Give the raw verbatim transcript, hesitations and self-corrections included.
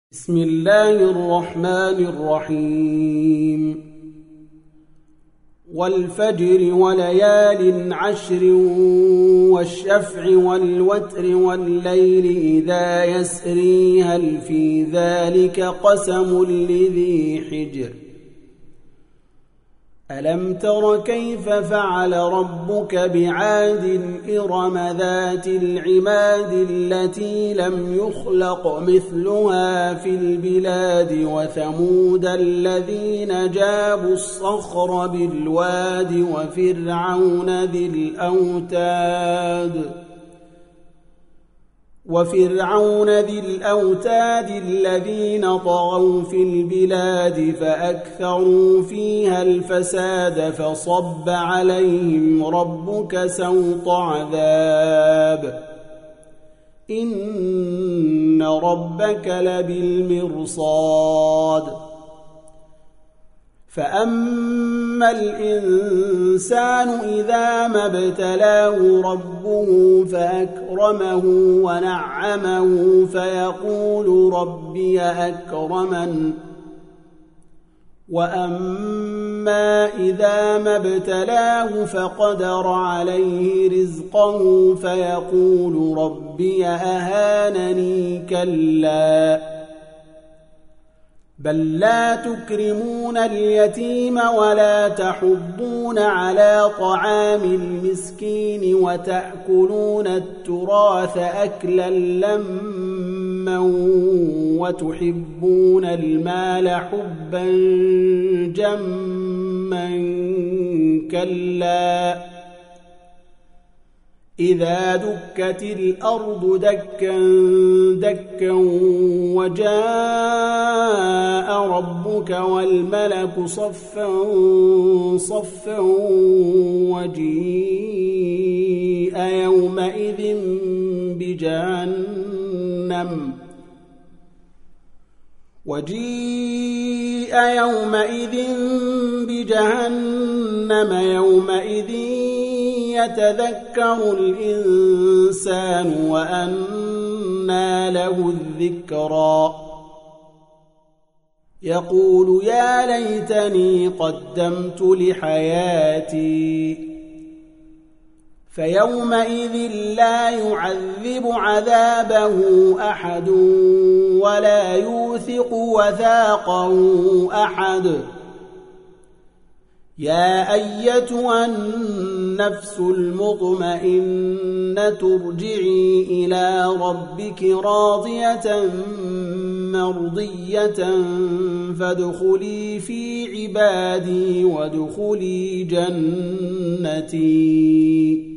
بسم الله الرحمن الرحيم والفجر وليال عشر والشفع والوتر والليل إذا يسري هل في ذلك قسم لذي حجر ألم تر كيف فعل ربك بعاد إرم ذات العماد التي لم يخلق مثلها في البلاد وثمود الذين جابوا الصخر بالواد وفرعون ذي الأوتاد وفرعون ذي الأوتاد الذين طغوا في البلاد فأكثروا فيها الفساد فصب عليهم ربك سوط عذاب إن ربك لبالمرصاد فأما الإنسان إذا ما ابتلاه ربه فأكرمه ونعمه فيقول ربي أكرمن وأما إذا ما ابتلاه فقدر عليه رزقه فيقول ربي أهانني كلا بل لا تكرمون اليتيم ولا تحضون على طعام المسكين وتأكلون التراث أكلا لما وتحبون المال حبا جما كلا إذا دكت الأرض دكا دكا وجاء ربك والملك صفا صفا وجيء يومئذ بجهنم وجيء يومئذ بجهنم يومئذ يتذكر الإنسان وأنى له الذكرى يقول يا ليتني قدمت لحياتي فيومئذ لا يعذب عذابه أحد ولا يوثق وثاقه أحد يا أيتها النفس المطمئنة ارجعي إلى ربك راضية مرضية فادخلي في عبادي وادخلي جنتي